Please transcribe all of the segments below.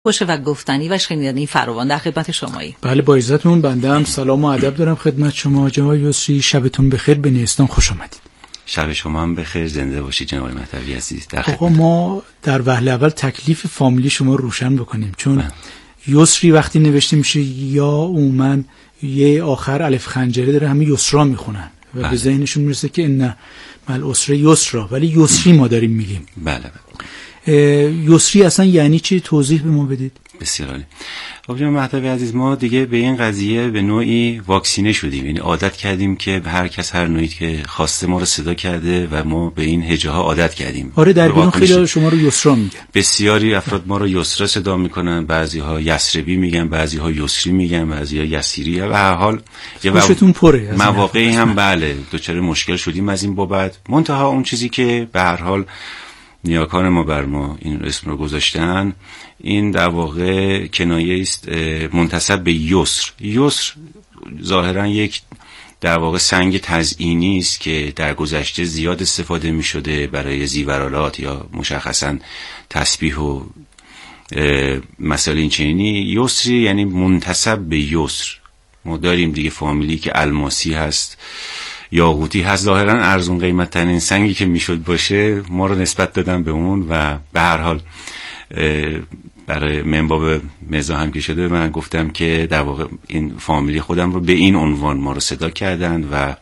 خوش و گفتنی و شنیدنی فراوان در خدمت شمایی. بله با عزتون، بنده هم سلام و ادب دارم خدمت شما جناب یسری. شبتون بخیر، به نیستان خوش آمدید. شب شما هم بخیر، زنده باشید جناب مهدوی عزیز. در خدمت. آقا ما در وهله اول تکلیف فامیلی شما روشن بکنیم، چون یسری وقتی نوشته میشه یا اومن یه آخر الف خنجره داره، همه یسرا میخونن و به ذهنشون میرسه که نه مال اسره یسرا، ولی یسری ما داریم میگیم. بله. یسری اصلا یعنی چی؟ توضیح به ما بدید. بسیار عالی. خب جناب مهدوی عزیز، ما دیگه به این قضیه به نوعی واکسینه شدیم، یعنی عادت کردیم که هر کس هر نوعی که خواسته ما رو صدا کرده و ما به این هجه ها عادت کردیم. آره در بیرون خیلی شما رو یسرا میگن، بسیاری افراد ما رو یسرا صدا میکنن، بعضی ها یسربی میگن، بعضی ها یسری میگن، بعضی ها یسیری. و هر حال خوشتون پره مواقعی هم بله دچار مشکل شدیم از این بابت. منتها اون چیزی که به هر حال نیاکان ما بر ما این اسم رو گذاشتن، این در واقع کنایه است منتسب به یسر. یسر ظاهرا یک در واقع سنگ تزئینی است که در گذشته زیاد استفاده می شده برای زیورالات یا مشخصا تسبیح و مسائل این چنینی. یسری یعنی منتسب به یسر. ما داریم دیگه فامیلی که الماسی هست، یاقوتی هست، ظاهرا ارزون قیمت ترین سنگی که میشد باشه ما رو نسبت دادن به اون و به هر حال برای منباب مزاح هم که شده من گفتم که در واقع این فامیلی خودم رو به این عنوان ما رو صدا کردن و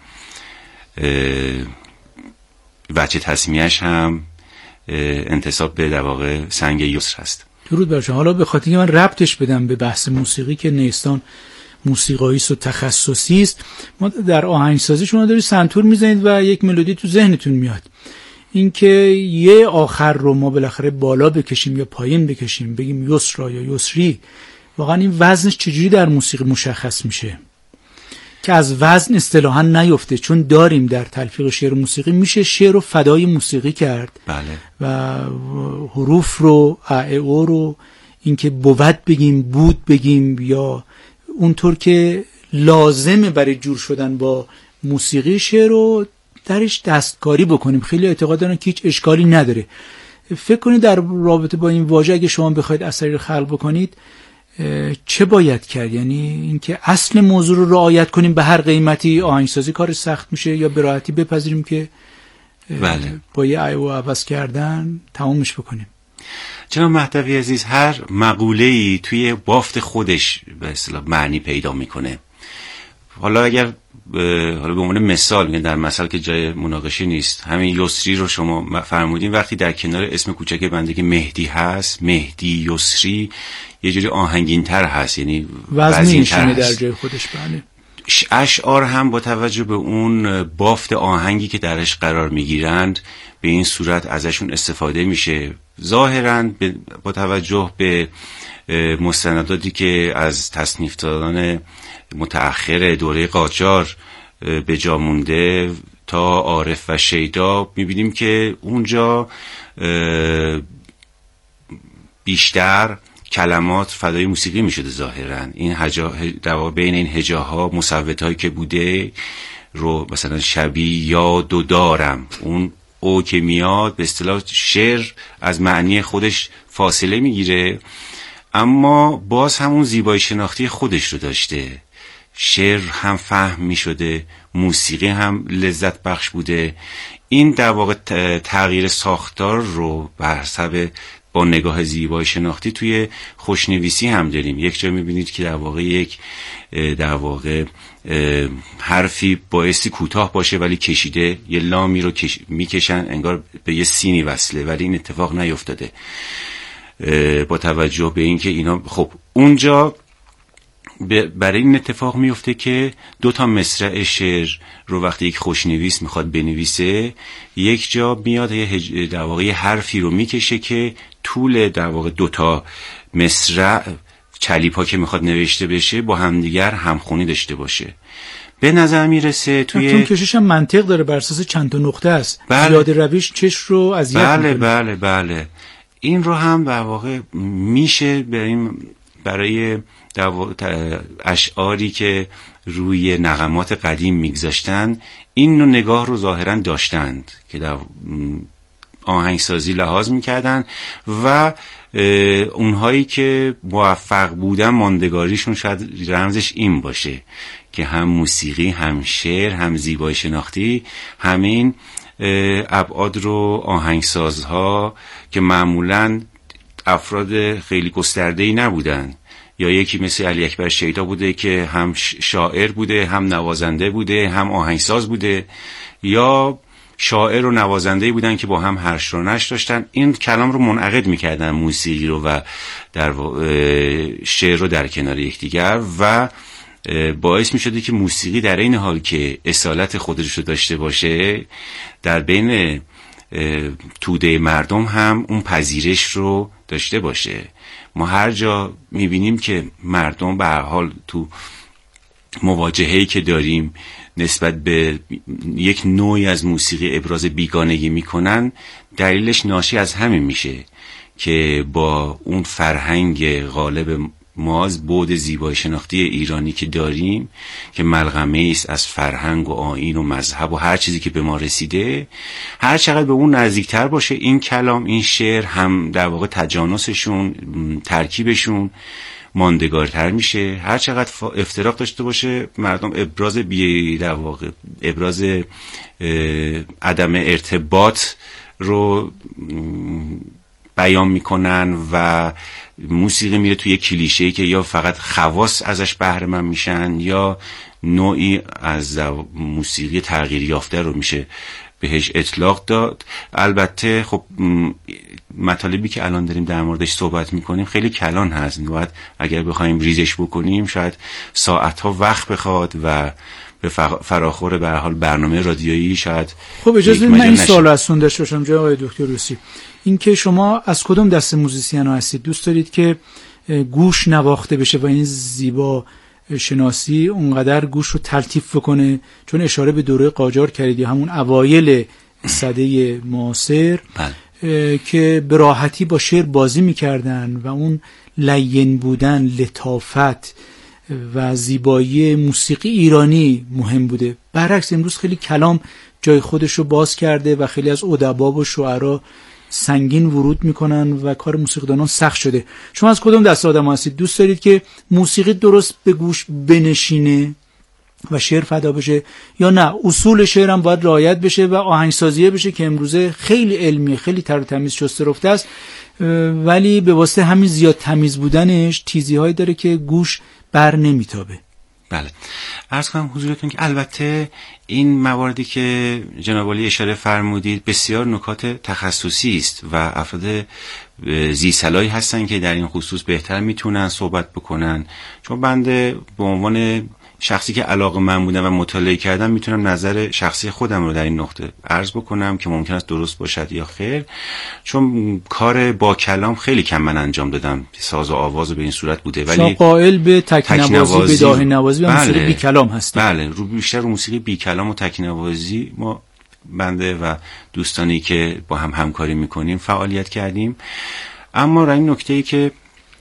وجه تسمیه‌اش هم انتساب به در واقع سنگ یسر هست. درود بر شما. حالا به خاطر اینکه من ربطش بدم به بحث موسیقی که نیستان موسیقاییست و تخصصی است، ما در آهنگسازی شما دارید سنتور میزنید و یک ملودی تو ذهنتون میاد، اینکه یه آخر رو ما بالاخره بالا بکشیم یا پایین بکشیم، بگیم یسرا یا یسری، واقعا این وزنش چجوری در موسیقی مشخص میشه که از وزن اصطلاحا نیفته؟ چون داریم در تلفیق شعر و موسیقی میشه شعر رو فدای موسیقی کرد. بله. و حروف رو او رو اینکه بود بگیم، بود بگیم، یا اونطور که لازمه برای جور شدن با موسیقی شعر رو درش دستکاری بکنیم. خیلی اعتقاد دارن که هیچ اشکالی نداره. فکر کنید در رابطه با این واژه اگه شما بخواید اثری رو خلق بکنید چه باید کرد؟ یعنی اینکه اصل موضوع رو رعایت کنیم به هر قیمتی آهنگسازی کار سخت میشه، یا به راحتی بپذیریم که بله با یه او عوض کردن تمامش بکنیم؟ جناب مهدوی عزیز، هر مقوله‌ای توی بافت خودش به اصطلاح معنی پیدا میکنه. حالا اگر حالا به عنوان مثال میگن، در مثال که جای مناقشه نیست، همین یسری رو شما فرمودین، وقتی در کنار اسم کوچک بنده که مهدی هست، مهدی یسری، یه جوری آهنگین‌تر هست، یعنی وزن‌تر در جای خودش. بله. اشعار هم با توجه به اون بافت آهنگی که درش قرار میگیرند به این صورت ازشون استفاده میشه. ظاهراً با توجه به مستنداتی که از تصنیفداران متأخر دوره قاجار به جا مونده تا عارف و شیدا میبینیم که اونجا بیشتر کلمات فدای موسیقی میشده. ظاهراً این هجا بین این هجاها مصوتایی که بوده رو مثلا شبیه یاد و دارم، اون او که میاد به اصطلاح شعر از معنی خودش فاصله میگیره، اما باز همون زیبایی شناختی خودش رو داشته. شعر هم فهم میشده، موسیقی هم لذت بخش بوده. این در واقع تغییر ساختار رو بر حسب با نگاه زیبایی شناختی توی خوشنویسی هم داریم. یک جا میبینید که در واقع حرفی بایستی کوتاه باشه ولی کشیده، یه لامی رو میکشن انگار به یه سینی وصله، ولی این اتفاق نیفتاده. با توجه به اینکه اینا خب اونجا برای این اتفاق میفته که دو تا مصرع شعر رو وقتی یک خوشنویس میخواد بنویسه، یک جا میاد در واقع یه حرفی رو میکشه که طول در واقع دو تا مصرع چلیپا که میخواد نوشته بشه با همدیگر همخونی داشته باشه. به نظر میرسه توی کشش هم منطق داره، بر اساس چند تا نقطه است. بله. زیاد رویش چش رو اذیت میکنه. بله. این رو هم در واقع میشه برای اشعاری که روی نغمات قدیم میگذاشتن این نوع نگاه رو ظاهرا داشتند که در آهنگسازی لحاظ میکردن و اونهایی که موفق بودن ماندگاریشون شاید رمزش این باشه که هم موسیقی، هم شعر، هم زیبایی شناختی، همین ابعاد رو آهنگسازها که معمولاً افراد خیلی گسترده‌ای نبودن، یا یکی مثل علی اکبر شیدا بوده که هم شاعر بوده، هم نوازنده بوده، هم آهنگساز بوده، یا شاعر و نوازنده بودن که با هم هرش و نش داشتن، این کلام رو منعقد میکردن، موسیقی رو و در شعر رو در کنار یکدیگر، و باعث میشده که موسیقی در این حال که اصالت خودش رو داشته باشه، در بین توده مردم هم اون پذیرش رو داشته باشه. ما هر جا میبینیم که مردم به هر حال تو مواجهه‌ای که داریم نسبت به یک نوعی از موسیقی ابراز بیگانگی میکنن، دلیلش ناشی از همین میشه که با اون فرهنگ غالب ماز، بعد زیبایی شناختی ایرانی که داریم که ملغمه است از فرهنگ و آیین و مذهب و هر چیزی که به ما رسیده، هر چقدر به اون نزدیکتر باشه این کلام، این شعر، هم در واقع تجانسشون، ترکیبشون ماندگارتر میشه. هر چقدر افتراق داشته باشه، مردم ابراز در واقع ابراز عدم ارتباط رو بیان میکنن و موسیقی میره توی کلیشه‌ای که یا فقط خواص ازش بهره مند میشن یا نوعی از موسیقی تغییر یافته رو میشه بهش اطلاق داد. البته خب مطالبی که الان داریم در موردش صحبت میکنیم خیلی کلان هست، باید اگر بخوایم ریزش بکنیم شاید ساعتها وقت بخواد و به فراخور به هر حال برنامه رادیویی شاید. خب اجازه بدید من این سوال از تون داشته باشم جناب آقای دکتر روسی، این که شما از کدوم دسته موزیسین ها هستید؟ دوست دارید که گوش نواخته بشه و این زیبا شناسی اونقدر گوش رو تلطیف بکنه؟ چون اشاره به دوره قاجار کردید، همون اوایل سده معاصر که به راحتی با شعر بازی میکردن و اون لین بودن، لطافت و زیبایی موسیقی ایرانی مهم بوده. برعکس امروز خیلی کلام جای خودش رو باز کرده و خیلی از ادبا و شعرا سنگین ورود میکنن و کار موسیقیدانان سخت شده. شما از کدوم دسته آدم هستید؟ دوست دارید که موسیقی درست به گوش بنشینه و شعر فدا بشه، یا نه اصول شعر هم باید رعایت بشه و آهنگسازی بشه که امروزه خیلی علمیه، خیلی تر و تمیز شسته رفته است، ولی به واسطه همین زیاد تمیز بودنش تیزی‌هایی داره که گوش بر نمیتابه؟ بله، عرض کنم حضورتون که البته این مواردی که جناب عالی اشاره فرمودید بسیار نکات تخصصی است و افراد ذی صلاحی هستن که در این خصوص بهتر میتونن صحبت بکنن. چون بنده به عنوان شخصی که علاقه‌مند بودم و مطالعه کردم میتونم نظر شخصی خودم رو در این نقطه عرض بکنم که ممکن است درست باشد یا خیر، چون کار با کلام خیلی کم من انجام دادم، ساز و آواز به این صورت بوده، ولی قائل به تکنوازی، به داهی نوازی و موسیقی بی کلام هستیم. بله، بیشتر رو موسیقی بی کلام و تکنوازی ما بنده و دوستانی که با هم همکاری میکنیم فعالیت کردیم. اما در این نکته‌ای که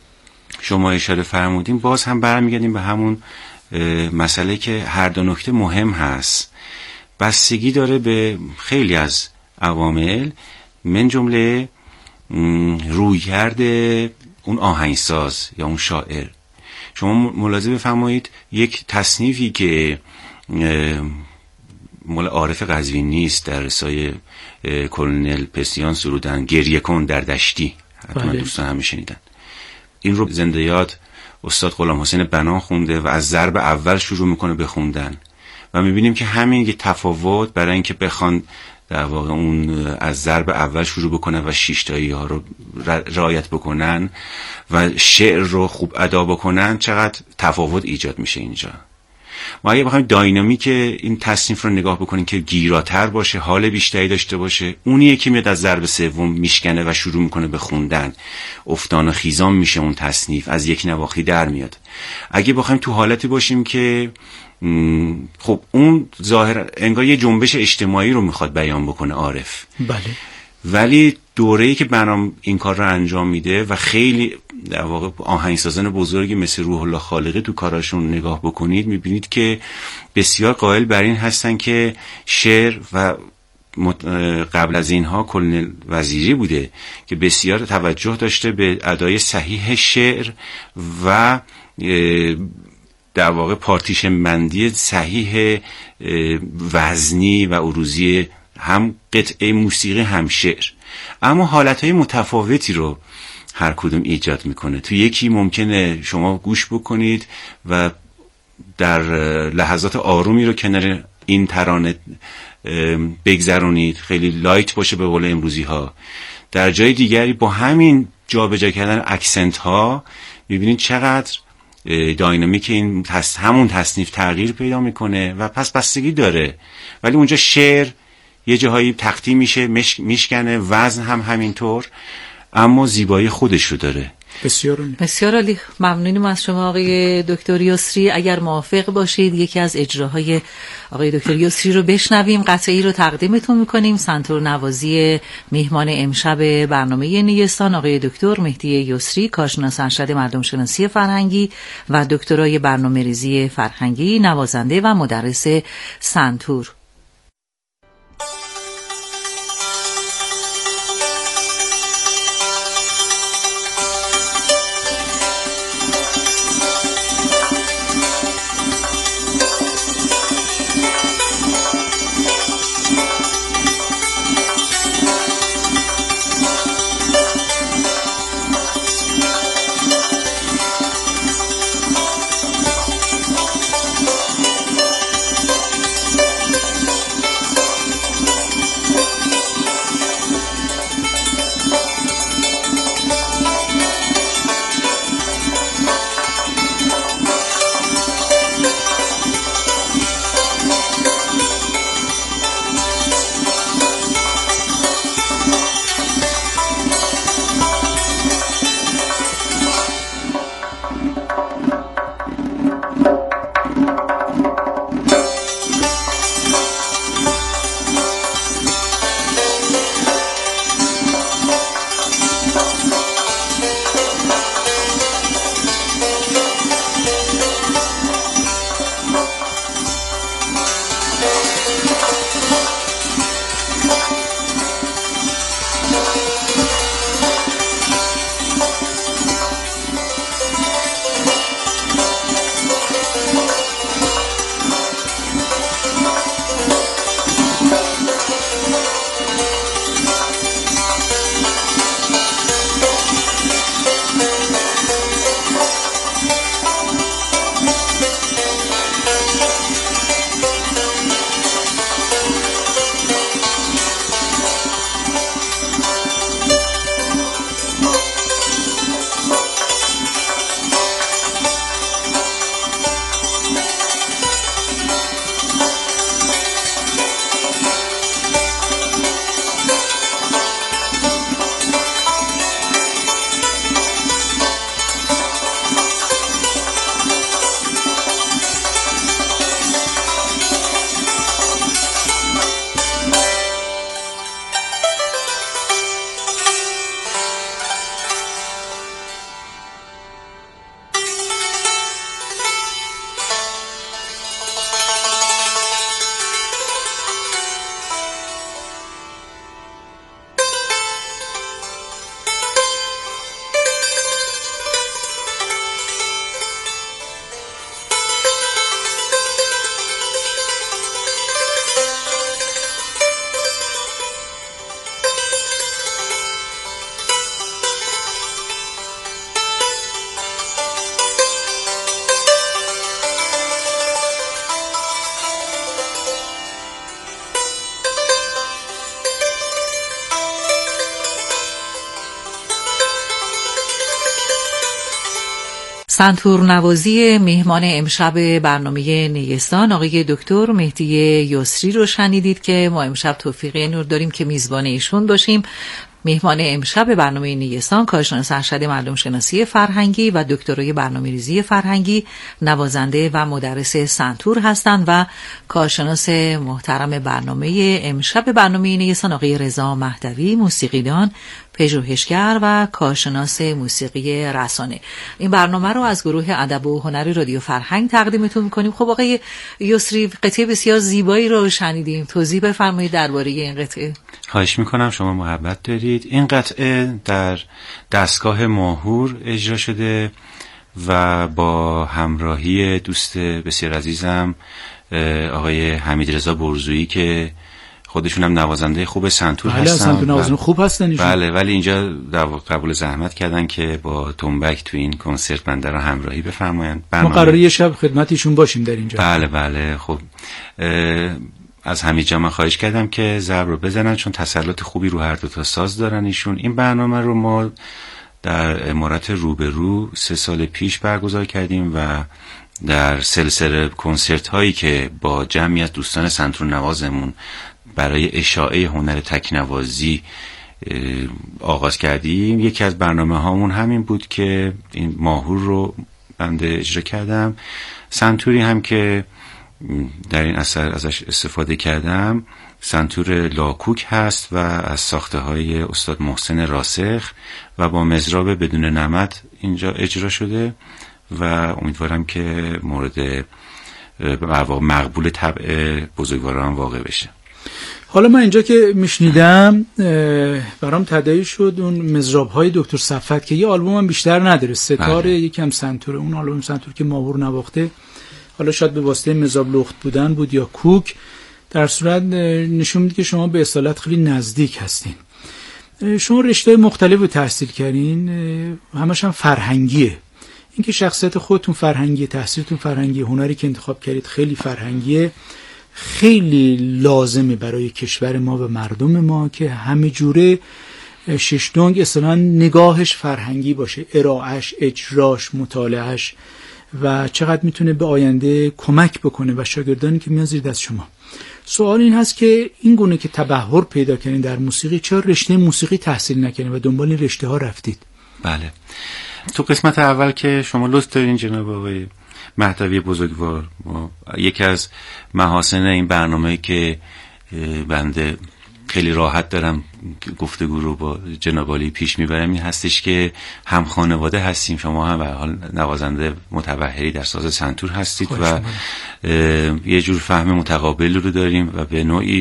شما اشاره فرمودین باز هم برمیگردیم به همون مسئله که هر دو نکته مهم هست، بستگی داره به خیلی از عوامل، من جمله رویکرد اون آهنگساز یا اون شاعر. شما ملاحظه بفرمایید یک تصنیفی که مال عارف قزوینی است در رسای کلونل پسیان سرودن، گریه کن در دشتی، حتما دوستان هم شنیدن. این رو زنده یاد استاد غلام حسین بنا خونده و از ضرب اول شروع میکنه بخوندن و میبینیم که همین یه تفاوت برای اینکه بخوان در واقع اون از ضرب اول شروع بکنن و شیشتایی ها رو رعایت بکنن و شعر رو خوب ادا بکنن، چقدر تفاوت ایجاد میشه اینجا. ما اگه بخوایم داینامیک این تصنیف رو نگاه بکنیم که گیراتر باشه، حال بیشتری داشته باشه، اونیه که میاد از ضرب سوم میشکنه و شروع میکنه به خوندن، افتان و خیزان میشه اون تصنیف، از یک نواخی در میاد. اگه بخوایم تو حالتی باشیم که خب اون ظاهرا انگار یه جنبش اجتماعی رو میخواد بیان بکنه عارف، بله، ولی دوره‌ای که برام این کار رو انجام میده و خیلی در واقع آهنگسازان بزرگی مثل روح الله خالقی تو کاراشون نگاه بکنید میبینید که بسیار قائل بر این هستن که شعر و قبل از اینها کلونل وزیری بوده که بسیار توجه داشته به ادای صحیح شعر و در واقع پارتیشن بندی صحیح وزنی و عروضی هم قطعه موسیقی هم شعر، اما حالتهای متفاوتی رو هر کدوم ایجاد میکنه. تو یکی ممکنه شما گوش بکنید و در لحظات آرومی رو کنار این ترانه بگذرونید، خیلی لایت باشه به قول امروزی ها. در جای دیگری با همین جابجا کردن اکسنت ها میبینید چقدر داینامیک این همون تصنیف تغییر پیدا میکنه و پس بستگی داره. ولی اونجا شعر یه جاهایی تختی میشه، میشکنه، وزن هم همینطور، اما زیبایی خودش رو داره. بسیار عالی. ممنونیم از شما آقای دکتر یسری. اگر موافق باشید یکی از اجراهای آقای دکتر یسری رو بشنویم. قطعه‌ای رو تقدیمتون میکنیم. سنتور نوازی میهمان امشب برنامه نیستان آقای دکتر مهدی یسری، کارشناس ارشد مردم شناسی فرهنگی و دکترای برنامه‌ریزی فرهنگی، نوازنده و مدرس سنتور. سنتور نوازی میهمان امشب برنامه نیستان آقای دکتر مهدی یسری رو شنیدید که ما امشب توفیق نور داریم که میزبان ایشون باشیم. میهمان امشب برنامه نیستان کارشناس ارشد مردم شناسی فرهنگی و دکترای برنامه‌ریزی فرهنگی، نوازنده و مدرس سنتور هستند و کارشناس محترم برنامه امشب برنامه نیستان آقای رضا مهدوی، موسیقیدان، پژوهشگر و کارشناس موسیقی رسانه. این برنامه رو از گروه ادب و هنر رادیو فرهنگ تقدیمتون میکنیم. خب آقای یسری، قطعه بسیار زیبایی رو شنیدیم، توضیح بفرمایید درباره این قطعه. خواهش میکنم، شما محبت دارید. این قطعه در دستگاه ماهور اجرا شده و با همراهی دوست بسیار عزیزم آقای حمیدرضا برزویی که خودشون هم نوازنده خوب سنتور هستن. سنتور نوازنده خوب هستن ایشون. بله، ولی اینجا قبول زحمت کردن که با تنبک تو این کنسرت بنده را همراهی بفرمایند. ما قراره یه شب خدمت ایشون باشیم در اینجا. بله خب از حمید جان من خواهش کردم که ضرب رو بزنن چون تسلط خوبی رو هر دو تا ساز دارن ایشون. این برنامه رو ما در امارات روبرو 3 سال پیش برگزار کردیم و در سلسله کنسرت هایی که با جمعی از دوستان سنتور نوازمون برای اشاعه هنر تکنوازی آغاز کردیم. یکی از برنامه هامون همین بود که این ماهور رو بنده اجرا کردم. سنتوری هم که در این اثر ازش استفاده کردم سنتور لاکوک هست و از ساخته های استاد محسن راسخ و با مضراب بدون نمد اینجا اجرا شده و امیدوارم که مورد مقبول طبع بزرگواران واقع بشه. حالا من اینجا که میشنیدم برام تداعی شد اون مضراب‌های دکتر صفت که یه آلبوم هم بیشتر نداره، ستار یکم سنتور، اون آلبوم سنتور که ماهور نواخته حالا شاید به واسطه مضراب لخت بودن بود یا کوک، در صورت نشون میده که شما به اصالت خیلی نزدیک هستین. شما رشته مختلف رو تحصیل کردین، همش هم فرهنگیه. اینکه شخصیت خودتون فرهنگیه، تحصیلتون فرهنگیه، هنری که انتخاب کردید خیلی فرهنگیه، خیلی لازمه برای کشور ما و مردم ما که همه جوره ششدونگ اصلا نگاهش فرهنگی باشه، ارائهش، اجراش، مطالعهش و چقدر میتونه به آینده کمک بکنه و شاگردانی که میان زیر دست شما. سوال این هست که این گونه که تبحر پیدا کردین در موسیقی، چرا رشته موسیقی تحصیل نکنین و دنبال این رشته ها رفتید؟ بله، تو قسمت اول که شما لطف دارین جناب آقای مهدوی بزرگوار، یکی از محاسن این برنامه که بنده خیلی راحت دارم گفتگو رو با جناب عالی پیش میبرم این هستش که هم خانواده هستیم. شما هم به حال نوازنده متبحری در ساز سنتور هستید و یه جور فهم متقابل رو داریم و به نوعی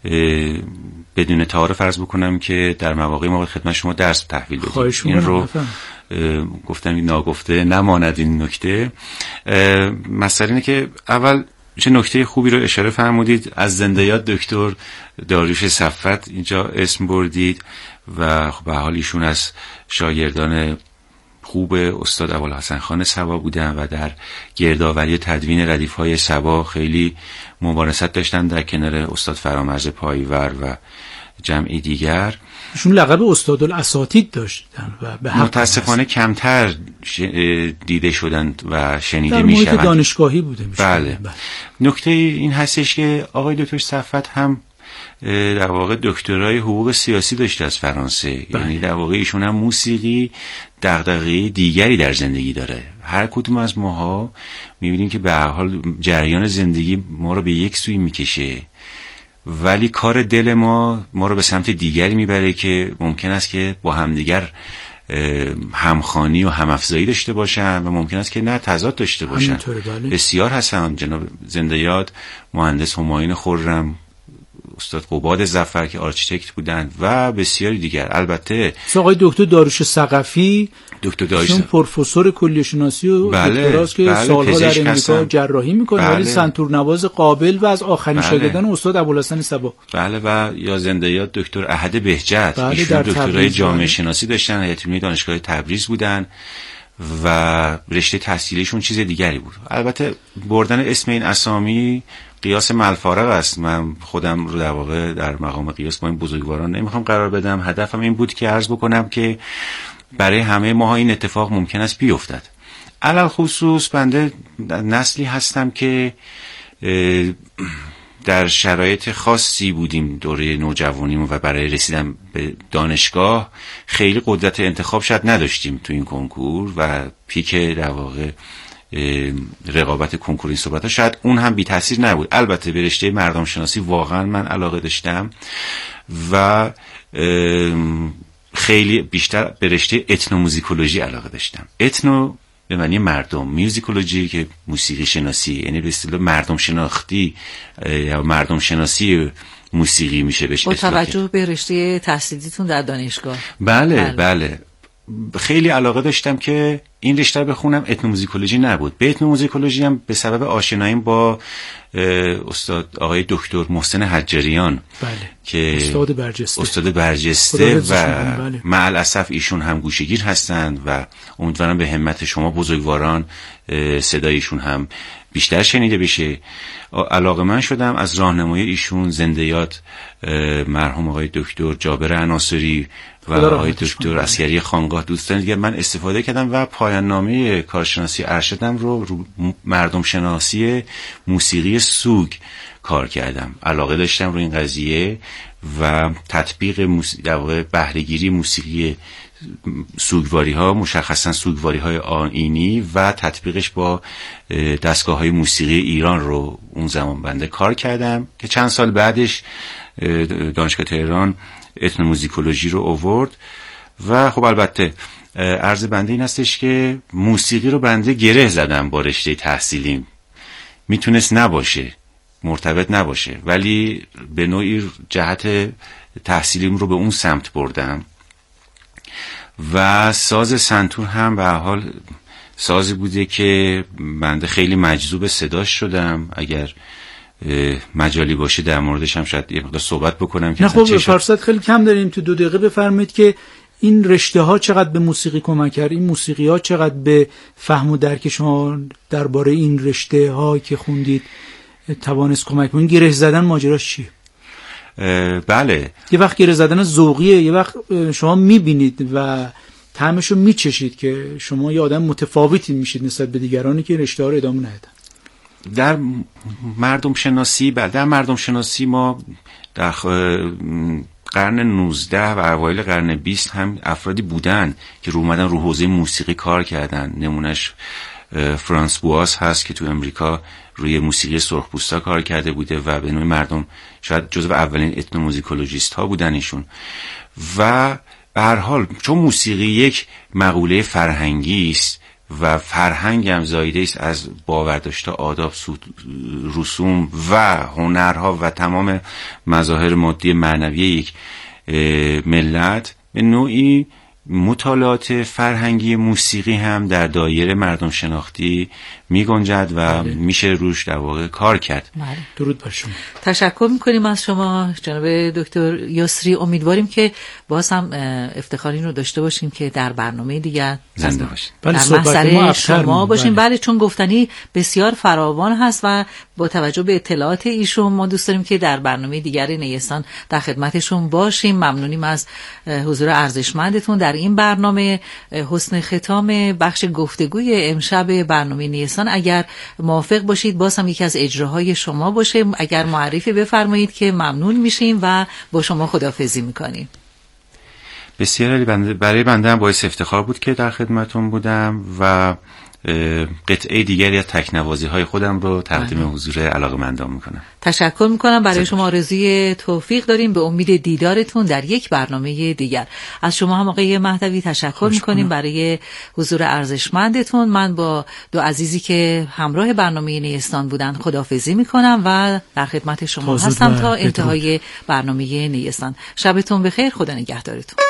بدون تعارف عرض بکنم که در مواقعی ما خدمت شما درس تحویل بدیم. این رو گفتم این ناگفته نماند. این نکته مسئله اینه که اول چه نکته خوبی رو اشاره فرمودید، از زنده یاد دکتر داریوش صفت اینجا اسم بردید و خب به حال ایشون از شاگردان خوب استاد ابوالحسن خان صبا بودن و در گردآوری تدوین ردیف‌های صبا خیلی مبارزت داشتن در کنار استاد فرامرز پایور و جمعی دیگر. ایشون لقب استاد الاساتید داشتن و به حق متاسفانه کمتر دیده شدن و شنیده میشوند. در محیط دانشگاهی بوده میشه. بله. نکته این هستش که آقای دکتر صفت هم در واقع دکترای حقوق سیاسی داشته از فرانسه. یعنی در واقع ایشون هم موسیقی دغدغه دیگری در زندگی داره. هر کدوم از ماها میبینیم که به هر حال جریان زندگی ما رو به یک سوی میکشه، ولی کار دل ما رو به سمت دیگری میبره که ممکن است که با همدیگر همخوانی و همافزایی داشته باشن و ممکن است که نه تضاد داشته باشن. بسیار هستن. جناب زنده یاد مهندس همایون خرم، استاد قباد ظفر که آرکیتکت بودند و بسیاری دیگر. البته آقای دکتر داریوش ثقفی، دکتر داریوش پروفسور کلیه شناسی و دکتراست که سالها در امریکا جراحی میکنه، ولی سنتور نواز قابل و از آخرین شاگردان استاد ابوالحسن صبا. بله. و یا زنده یاد دکتر احد بهجت، ایشون دکترای جامعه شناسی داشتن، هیئت علمی دانشگاه تبریز بودن و رشته تحصیلیشون چیز دیگری بود. البته بردن اسم این اسامی قیاس ملفارق است. من خودم رو در واقع در مقام قیاس با این بزرگواران نمیخوام قرار بدم. هدفم این بود که عرض بکنم که برای همه ما این اتفاق ممکن است بیفتد. علل خصوص بنده نسلی هستم که در شرایط خاصی بودیم دوره نوجوانیمون و برای رسیدن به دانشگاه خیلی قدرت انتخاب شاید نداشتیم تو این کنکور و پیک در واقع رقابت کنکور این صحبت‌ها شاید اون هم بی تاثیر نبود. البته به رشته مردم شناسی واقعا من علاقه داشتم و خیلی بیشتر به رشته اتنوموزیکولوژی علاقه داشتم. اتنو به معنی مردم، میوزیکولوژی که موسیقی شناسی، یعنی به اصطلاح مردم شناختی یا مردم شناسی موسیقی میشه بهش با توجه به رشته تحصیلیتون در دانشگاه. بله خیلی علاقه داشتم که این رشته بخونم. اتنوموزیکولوژی نبود. به اتنوموزیکولوژی هم به سبب آشناییم با استاد آقای دکتر محسن حجاریان، بله، که استاد برجسته و مع الاسف ایشون هم گوشه‌گیر هستند و امیدوارم به همت شما بزرگواران صدایشون هم بیشتر شنیده بشه. علاقه من شدم از راهنمایی ایشون، زنده یاد مرحوم آقای دکتر جابر عناصری و آقای دکتر عسکری خانقاه، دوستان دیگه من استفاده کردم و پایان نامه کارشناسی ارشدم رو مردم شناسی موسیقی سوگ کار کردم. علاقه داشتم رو این قضیه و تطبیق در واقع بهره‌گیری موسیقی سوگواری ها، مشخصا سوگواری های آیینی و تطبیقش با دستگاه های موسیقی ایران رو اون زمان بنده کار کردم که چند سال بعدش دانشگاه تهران اتنوموزیکولوژی رو آورد. و خب البته عرض بنده این هستش که موسیقی رو بنده گره زدم با رشته تحصیلیم، میتونست نباشه، مرتبط نباشه، ولی به نوعی جهت تحصیلیم رو به اون سمت بردم. و ساز سنتور هم به حال سازی بوده که بنده خیلی مجذوب صداش شدم. اگر مجالی باشه در موردش هم شاید یه مقدار صحبت بکنم. نه خب فرصت خیلی کم داریم، تو 2 دقیقه بفرمایید که این رشته ها چقدر به موسیقی کمک کرد، این موسیقی ها چقدر به فهم و درک شما درباره این رشته ها که خوندید توانست کمک کنید. گره زدن ماجراش چیه؟ بله، یه وقت گره زدن ذوقیه، یه وقت شما میبینید و طعمشو میچشید که شما یه آدم متفاوتی میشید نسبت به دیگرانی که رشته ها رو ادامه ندادن. در مردم شناسی ما در قرن 19 و اوایل قرن 20 هم افرادی بودن که رو اومدن رو حوزه موسیقی کار کردن. نمونش فرانس بواس هست که تو امریکا روی موسیقی سرخپوستا کار کرده بوده و به نوع مردم شاید جزو اولین اتنوموزیکولوژیست ها بودن ایشون. و به هر حال چون موسیقی یک مقوله فرهنگی است و فرهنگ هم زایده است از باورداشته آداب، رسوم و هنرها و تمام مظاهر مادی معنوی یک ملت، به نوعی مطالعات فرهنگی موسیقی هم در دایره مردم شناختی می گنجد و میشه روش در واقع کار کرد. درود بر شما. تشکر میکنیم از شما جناب دکتر یسری. امیدواریم که باز هم افتخاری رو داشته باشیم که در برنامه دیگر زنده باشیم، در محضر شما باشیم. بله، چون گفتنی بسیار فراوان هست و با توجه به اطلاعات ایشون ما دوست داریم که در برنامه دیگر نیستان در خدمتشون باشیم. ممنونیم از حضور ارزشمندتون در این برنامه. حسن ختام بخش گفتگوی امشب برنامه نیستان، اگر موافق باشید باز هم یکی از اجراهای شما باشه. اگر معرفی بفرمایید که ممنون میشیم و با شما خداحافظی میکنیم. بسیار برای بنده هم باعث افتخار بود که در خدمتون بودم و قطعه دیگری از تکنوازی های خودم رو تقدیم حضور علاقه‌مندان میکنم. تشکر میکنم. برای شما آرزوی توفیق داریم به امید دیدارتون در یک برنامه دیگر. از شما هم آقای مهدوی تشکر میکنیم برای حضور ارزشمندتون. من با 2 عزیزی که همراه برنامه نیستان بودن خداحافظی میکنم و در خدمت شما هستم تا انتهای برنامه نیستان. شبتون بخیر، خدا نگهدارتون.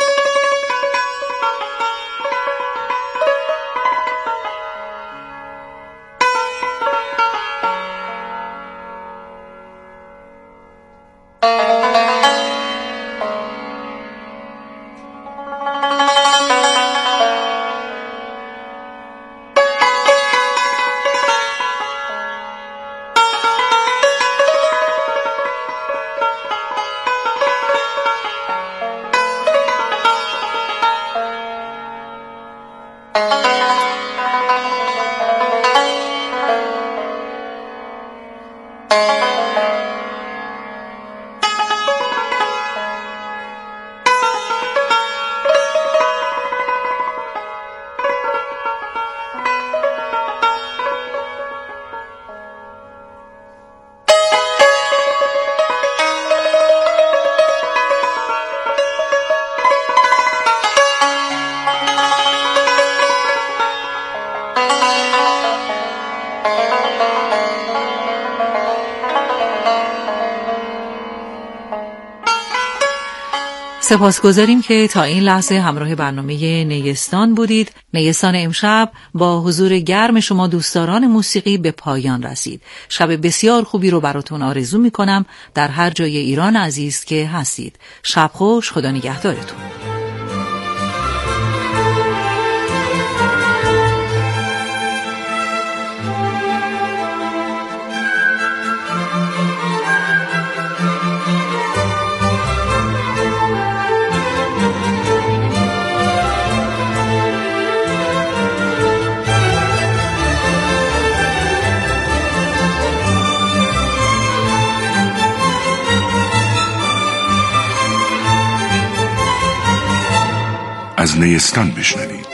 سپاسگزاریم که تا این لحظه همراه برنامه نیستان بودید. نیستان امشب با حضور گرم شما دوستداران موسیقی به پایان رسید. شب بسیار خوبی رو براتون آرزو میکنم در هر جای ایران عزیز که هستید. شب خوش، خدا نگهدارتون. از نیستان بشنوید.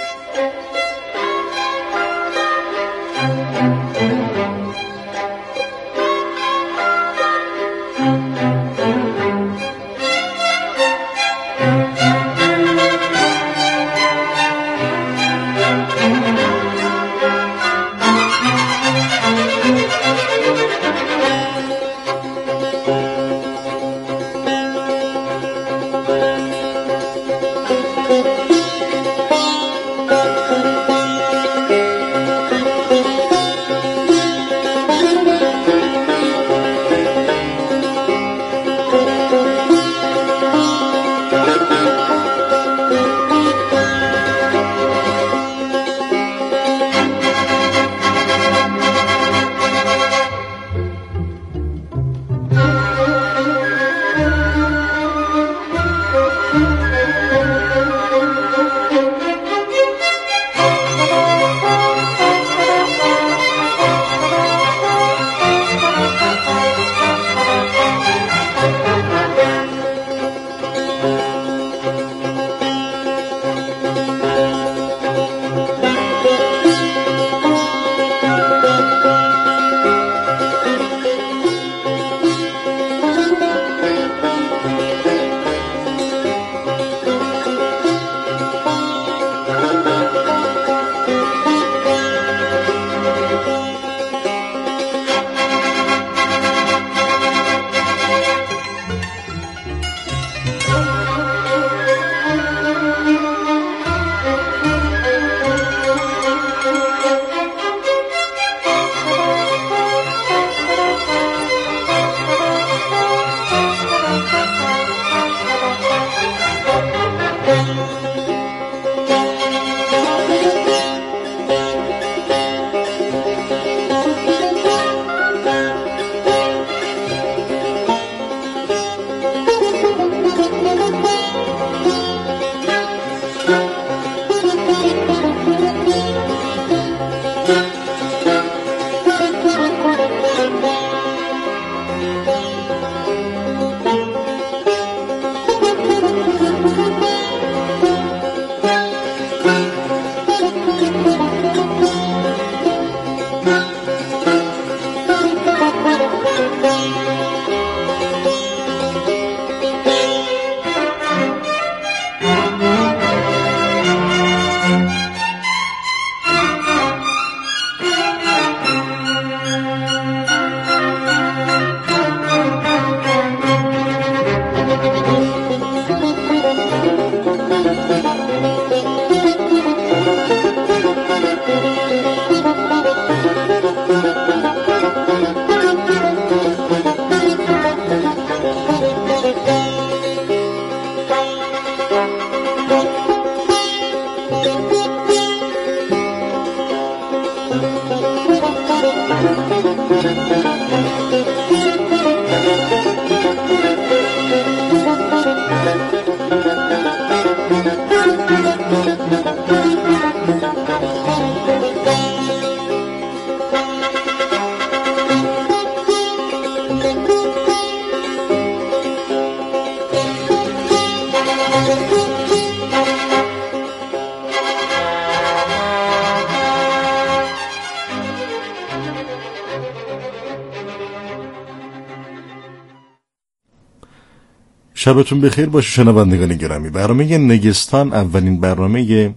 شبتون بخیر باشه شنوندگان گرامی. برنامه نگستان اولین برنامه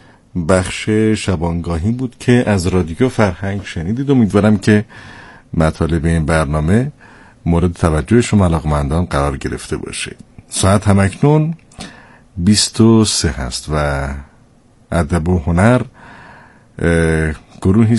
بخش شبانگاهی بود که از رادیو فرهنگ شنیدید. امیدوارم که مطالب این برنامه مورد توجه شما علاقمندان قرار گرفته باشه. ساعت همکنون 23 هست و ادب و هنر گروهی